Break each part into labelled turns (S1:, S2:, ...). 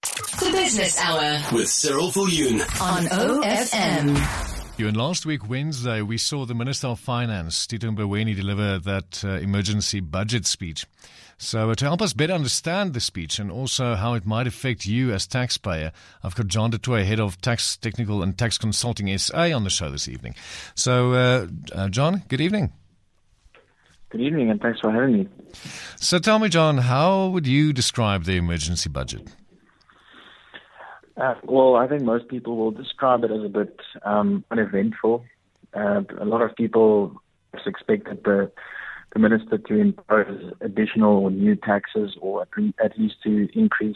S1: The Business Hour
S2: with Cyril Viljoen
S1: on OFM.
S3: And last week, Wednesday, we saw the Minister of Finance, Tito Mboweni, deliver that emergency budget speech. So to help us better understand the speech and also how it might affect you as taxpayer, I've got John du Toit, Head of Tax Technical and Tax Consulting SA on the show this evening. So, John, good evening.
S4: Good evening, and thanks for having me.
S3: So tell me, John, how would you describe the emergency budget?
S4: Well, I think most people will describe it as a bit uneventful. A lot of people expected the minister to impose additional or new taxes, or at least to increase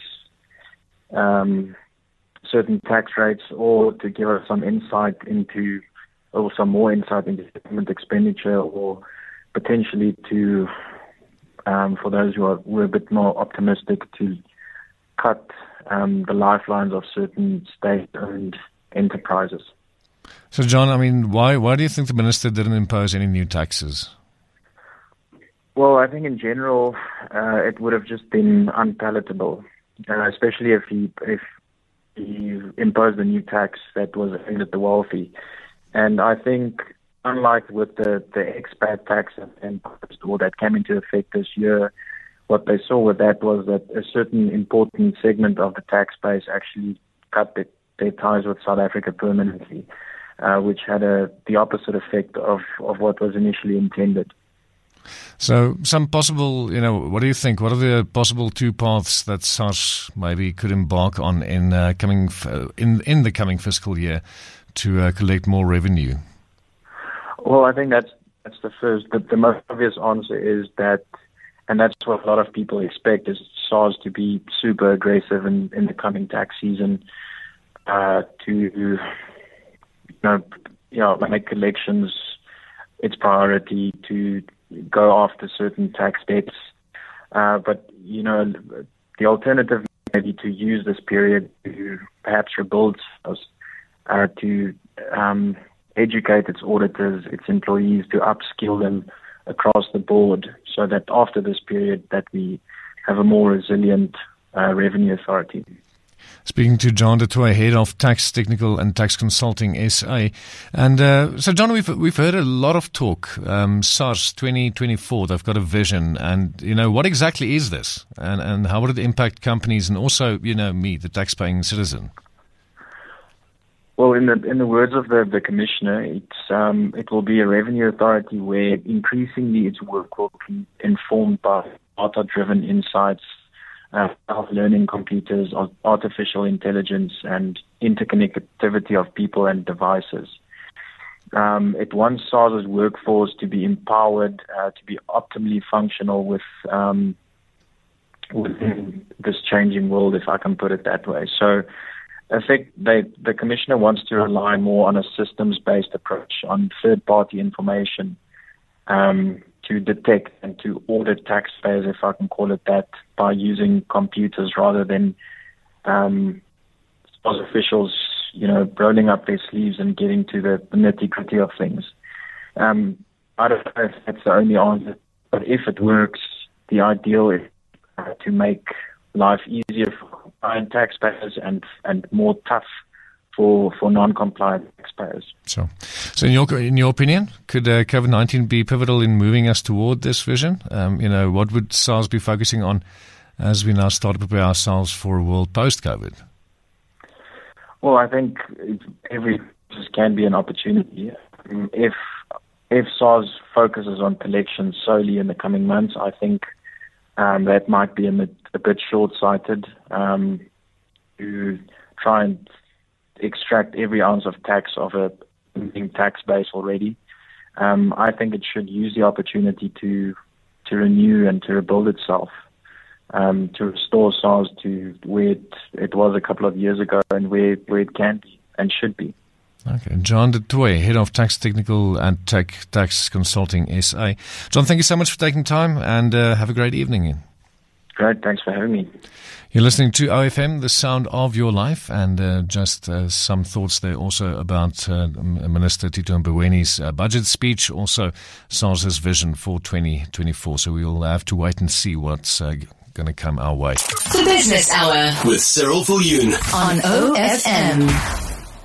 S4: certain tax rates, or to give us some insight into, or some more insight into government expenditure, or potentially to, for those who were a bit more optimistic, to cut the lifelines of certain state-owned enterprises.
S3: So, John, I mean, why do you think the minister didn't impose any new taxes?
S4: Well, I think in general, it would have just been unpalatable, especially if he imposed a new tax that was aimed at the wealthy. And I think, unlike with the expat tax and that came into effect this year, what they saw with that was that a certain important segment of the tax base actually cut their ties with South Africa permanently, which had the opposite effect of what was initially intended.
S3: So some possible, what do you think? What are the possible two paths that SARS maybe could embark on in the coming fiscal year to collect more revenue?
S4: Well, I think that's the first. The most obvious answer is that, and that's what a lot of people expect, is SARS to be super aggressive in the coming tax season, to make collections its priority, to go after certain tax debts. But the alternative may be to use this period to perhaps rebuild SARS, to educate its auditors, its employees, to upskill them across the board, so that after this period that we have a more resilient revenue authority.
S3: Speaking to John du Toit, Head of Tax Technical and Tax Consulting SA. And so, John, we've heard a lot of talk. SARS 2024, they've got a vision. And, what exactly is this? And how would it impact companies and also, me, the tax-paying citizen?
S4: Well, in the words of the commissioner, it will be a revenue authority where increasingly its work will be informed by data-driven insights, self-learning computers, artificial intelligence, and interconnectivity of people and devices. It wants SARS's workforce to be empowered, to be optimally functional within this changing world, if I can put it that way. So, I think the commissioner wants to rely more on a systems-based approach, on third-party information, to detect and to audit taxpayers, if I can call it that, by using computers rather than officials, rolling up their sleeves and getting to the nitty-gritty of things. I don't know if that's the only answer, but if it works, the ideal is to make life easier for compliant taxpayers and more tough for non-compliant taxpayers.
S3: So in your opinion, could COVID-19 be pivotal in moving us toward this vision? What would SARS be focusing on as we now start to prepare ourselves for a world post-COVID?
S4: Well, I think every crisis can be an opportunity. If SARS focuses on collections solely in the coming months, I think that might be a bit short-sighted to try and extract every ounce of tax of a tax base already. I think it should use the opportunity to renew and to rebuild itself, to restore SARS to where it was a couple of years ago and where it can be and should be.
S3: Okay. John du Toit, Head of Tax Technical and Tax Consulting SA. John, thank you so much for taking time and have a great evening.
S4: Great, thanks for having me.
S3: You're listening to OFM, the sound of your life, and just some thoughts there also about Minister Tito Mboweni's budget speech, also SARS's vision for 2024. So we'll have to wait and see what's going to come our way.
S1: The Business Hour
S2: with Cyril Viljoen
S1: on OFM.